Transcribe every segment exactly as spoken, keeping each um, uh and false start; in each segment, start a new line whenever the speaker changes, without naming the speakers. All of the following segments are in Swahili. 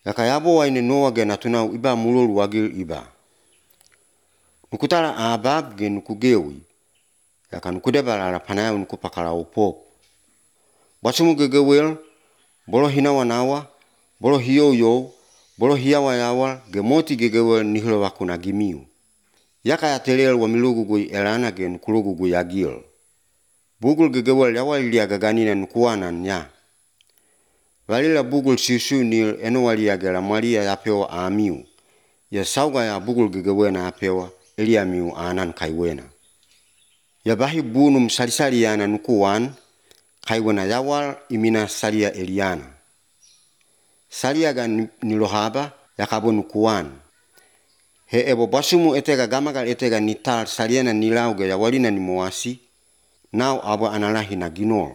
Yaka yabo waine Noa ge natunau iba mulolu wagil iba. Nukutala abab ge nukugewi. Yaka nukudeba la panayau nukupakala upop. Basumu gegewel, bolo hinawa nawa, bolo hiyo yo, bolo hiyawa yawa, ge moti gegewel nihilo waku na gimiu. Yaka ya telel wa milugu gui elana ge nukulugu gui agil. Bugul gegewel yawa ilia gaganina nukuanan ya. Walila bugul siusiu nil eno walia ge la malia ya pewa amiu. Ya sauga ya bugul gegewena ya pewa elia miu anan kaiwena. Ya bahi bunum salisali yana nukuan, kaiwena yawal imina salia eliana. Salia ga nilohaba yakabo nukuan. He ebo basumu etega gamagal etega nital saliana nilauge ya walina ni moasi, nau abo analahi na ginol.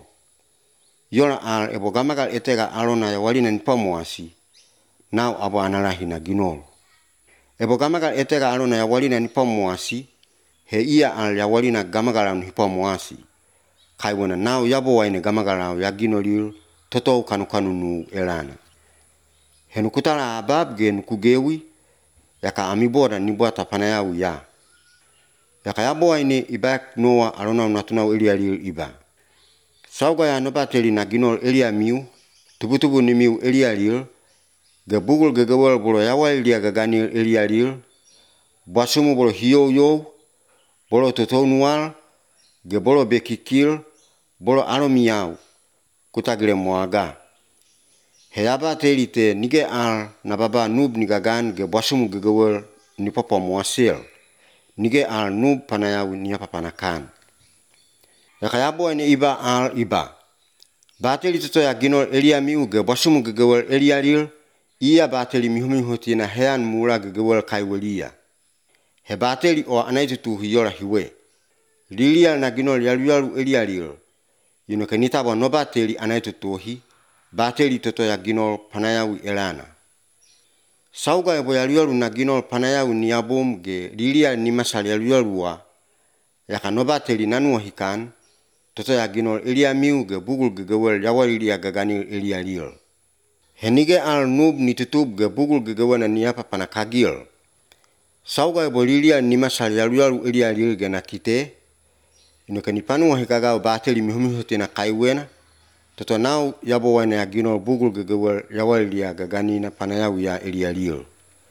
Yola al ebo gamagal etega alona ya walina nipa moasi, nau abo analahi na ginol. Ebo gamagal etega alona ya walina nipa moasi, he ia al ya walina gamagalau nipa moasi. Kaiwana nau yabo waine gamagalau ya ginolil, totou kanu kanu nu elana. He nukutala abab ge nukugewi, yaka amiboda nibuata panayau ya. Yaka yabo waine ibak Noa alona unatunau elia lil iba. Sauga ya nobateli na ginol elia miu, tubutubu ni miu elia lil, ge bugul gegewel bolo yawa elia gaganil elia lil, basumu bolo hiyo yo, bolo totonual, ge bolo bekikil, bolo alomiyau, kutagile moaga. Heyaba teli te nige al na baba nub nigagan ge basumu gegewel ni papa moasil. Nige al nub panayau ni apa panakan. Yaka yabo ene iba al iba. Bateli toto ya ginol elia miu ge basumu gegewel elia lil, ia bateli mihumihuti na hean mula gegewel kaiwelia. He bateli o anaitutu hiyola hiwe. Lilia na ginol yaluyalu elia lil. Yino kenitaba no bateli anaitutuhi, bateli toto ya ginol panayau elana. Sauga ebo yaluyalu na ginol panayau ni abum ge lilia ni masal yaluyaluwa, yaka no bateli nanua hikan, toto ya ginol elia miu ge bugul gegewel yawalilia gaganil elia lil. Henige al nub ni tutub ge bugul gegewena ni apa panakagil. Sauga ebo lilia ni masal yaluyalu elia lil ge nakite, ino kenipanu wahikagao bateli mihumihuti na kaiwena, toto nau yabo wane ya ginol bugul gegewel yawalilia gaganina panayau ya elia lil.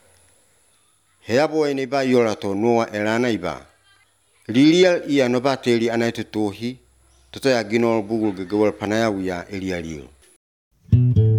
He yabo wane iba yola to Noa elana iba. Lilia ia no bateli anaitutuhi, toto ya ginol bugul gegewel panayau ya elia lil.